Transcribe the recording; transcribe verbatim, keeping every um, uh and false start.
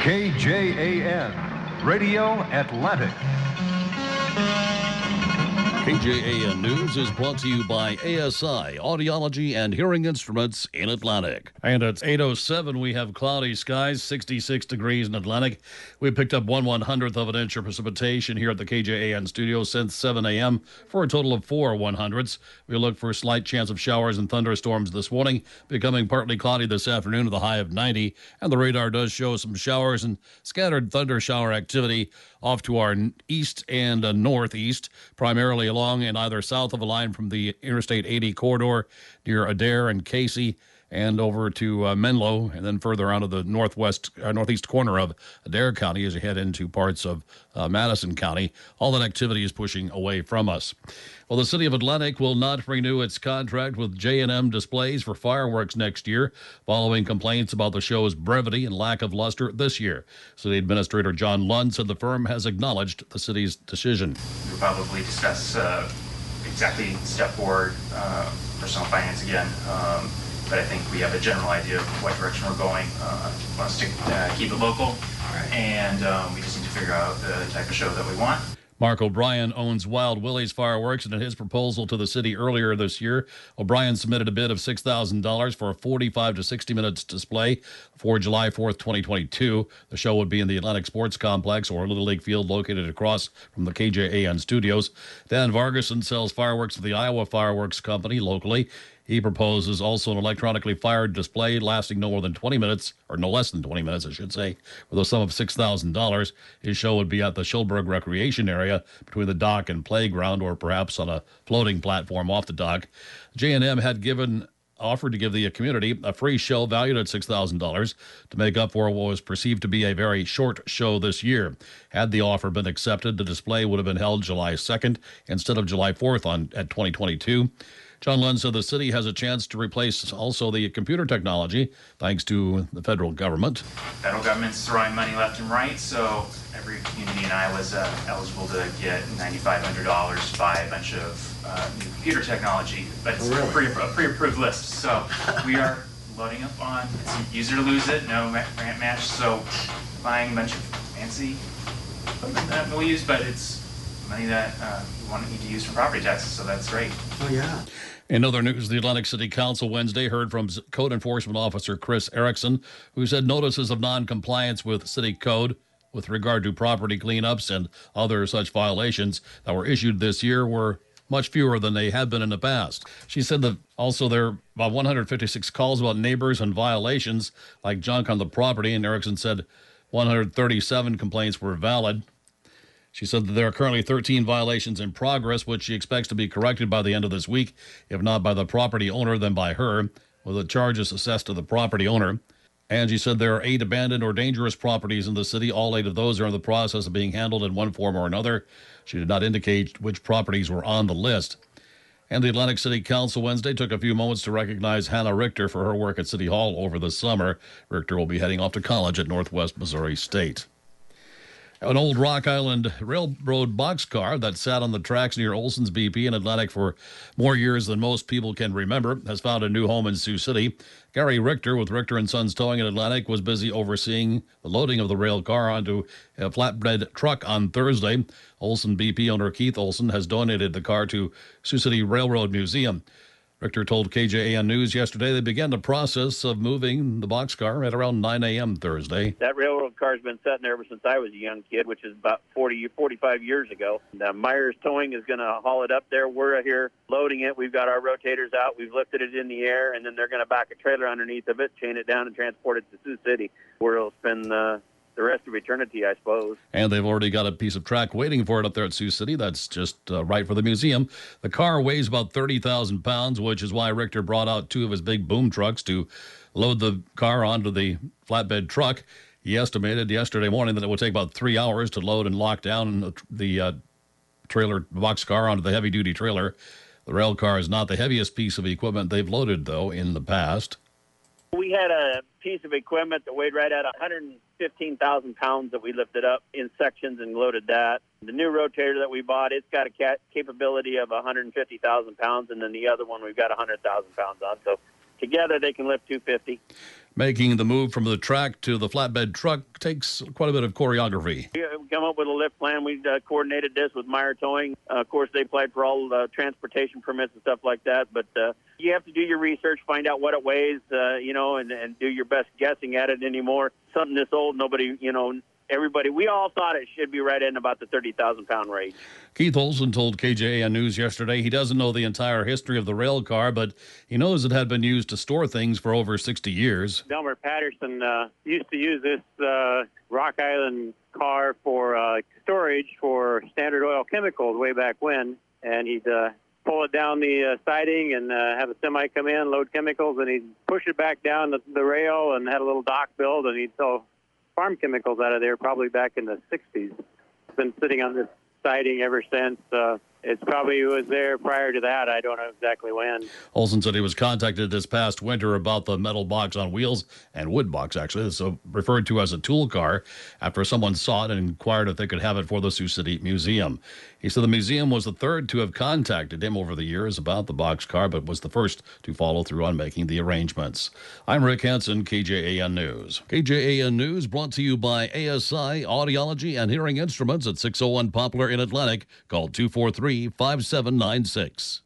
K J A N, Radio Atlantic. K J A N News is brought to you by A S I, Audiology and Hearing Instruments in Atlantic. And it's eight oh seven. We have cloudy skies, sixty-six degrees in Atlantic. We picked up one one-hundredth of an inch of precipitation here at the K J A N studio since seven a.m. for a total of four one-hundredths. We look for a slight chance of showers and thunderstorms this morning, becoming partly cloudy this afternoon with a high of ninety. And the radar does show some showers and scattered thunder shower activity off to our east and uh, northeast, primarily along and either south of a line from the Interstate eighty corridor near Adair and Casey, and over to uh, Menlo, and then further onto the northwest, uh, northeast corner of Adair County as you head into parts of uh, Madison County. All that activity is pushing away from us. Well, the City of Atlantic will not renew its contract with J and M Displays for fireworks next year, following complaints about the show's brevity and lack of luster this year. City Administrator John Lund said the firm has acknowledged the city's decision. We'll probably discuss uh, exactly step forward, uh, personal finance again. Um, But I think we have a general idea of what direction we're going. Uh, want us to uh, keep it local, right. and um, we just need to figure out the type of show that we want. Mark O'Brien owns Wild Willie's Fireworks, and in his proposal to the city earlier this year, O'Brien submitted a bid of six thousand dollars for a forty-five to sixty minutes display for July fourth, twenty twenty-two. The show would be in the Atlantic Sports Complex or Little League Field located across from the K J A N studios. Dan Vargason sells fireworks to the Iowa Fireworks Company locally. He proposes also an electronically fired display lasting no more than twenty minutes, or no less than twenty minutes, I should say, with a sum of six thousand dollars. His show would be at the Schulberg Recreation Area between the dock and playground, or perhaps on a floating platform off the dock. J and M had given offered to give the community a free show valued at six thousand dollars to make up for what was perceived to be a very short show this year. Had the offer been accepted, the display would have been held July second instead of July fourth on at twenty twenty-two. John Lund said the city has a chance to replace also the computer technology thanks to the federal government. Federal government's throwing money left and right, so every community in Iowa is uh, eligible to get nine thousand five hundred dollars to buy a bunch of uh, new computer technology, but it's oh, really? a, pre- a pre-approved list. So we are loading up on it's use it or lose it, no grant match, so buying a bunch of fancy equipment that we'll use, but it's money that uh, we want to need to use for property taxes, so that's great. Oh, yeah. In other news, the Atlantic City Council Wednesday heard from Code Enforcement Officer Chris Erickson, who said notices of non-compliance with city code with regard to property cleanups and other such violations that were issued this year were much fewer than they had been in the past. She said that also there are about one hundred fifty-six calls about neighbors and violations like junk on the property, and Erickson said one hundred thirty-seven complaints were valid. She said that there are currently thirteen violations in progress, which she expects to be corrected by the end of this week, if not by the property owner, then by her, with the charges assessed to the property owner. And she said there are eight abandoned or dangerous properties in the city. All eight of those are in the process of being handled in one form or another. She did not indicate which properties were on the list. And the Atlantic City Council Wednesday took a few moments to recognize Hannah Richter for her work at City Hall over the summer. Richter will be heading off to college at Northwest Missouri State. An old Rock Island Railroad boxcar that sat on the tracks near Olson's B P in Atlantic for more years than most people can remember has found a new home in Sioux City. Gary Richter with Richter and Sons Towing in Atlantic was busy overseeing the loading of the rail car onto a flatbed truck on Thursday. Olson B P owner Keith Olson has donated the car to Sioux City Railroad Museum. Richter told K J A N News yesterday they began the process of moving the boxcar at around nine a.m. Thursday. That railroad car's been sitting there ever since I was a young kid, which is about forty, forty-five years ago. And, uh, Myers Towing is going to haul it up there. We're here loading it. We've got our rotators out. We've lifted it in the air, and then they're going to back a trailer underneath of it, chain it down, and transport it to Sioux City, where it'll spend uh, the rest of eternity, I suppose. And they've already got a piece of track waiting for it up there at Sioux City. That's just uh, right for the museum. The car weighs about thirty thousand pounds, which is why Richter brought out two of his big boom trucks to load the car onto the flatbed truck. He estimated yesterday morning that it would take about three hours to load and lock down the, the uh, trailer boxcar onto the heavy-duty trailer. The rail car is not the heaviest piece of equipment they've loaded, though, in the past. We had a piece of equipment that weighed right at one hundred fifteen thousand pounds that we lifted up in sections and loaded that. The new rotator that we bought, it's got a ca- capability of one hundred fifty thousand pounds, and then the other one we've got one hundred thousand pounds on. So together they can lift two hundred fifty. Making the move from the track to the flatbed truck takes quite a bit of choreography. We come up with a lift plan. We uh, coordinated this with Meyer Towing. Uh, of course, they applied for all the uh, transportation permits and stuff like that. But uh, you have to do your research, find out what it weighs, uh, you know, and, and do your best guessing at it anymore. Something this old, nobody, you know, everybody, we all thought it should be right in about the thirty thousand pound range. Keith Olson told K J A N News yesterday he doesn't know the entire history of the rail car, but he knows it had been used to store things for over sixty years. Delmer Patterson uh, used to use this uh, Rock Island car for uh, storage for Standard Oil chemicals way back when, and he'd uh, pull it down the uh, siding and uh, have a semi come in, load chemicals, and he'd push it back down the, the rail and had a little dock build, and he'd sell farm chemicals out of there probably back in the sixties. It's been sitting on this siding ever since. Uh, it probably was there prior to that. I don't know exactly when. Olson said he was contacted this past winter about the metal box on wheels and wood box, actually, so referred to as a tool car, after someone saw it and inquired if they could have it for the Sioux City Museum. He said the museum was the third to have contacted him over the years about the box car, but was the first to follow through on making the arrangements. I'm Rick Hansen, K J A N News. K J A N News brought to you by A S I Audiology and Hearing Instruments at six oh one Poplar in Atlantic. Call two four three, five seven nine six.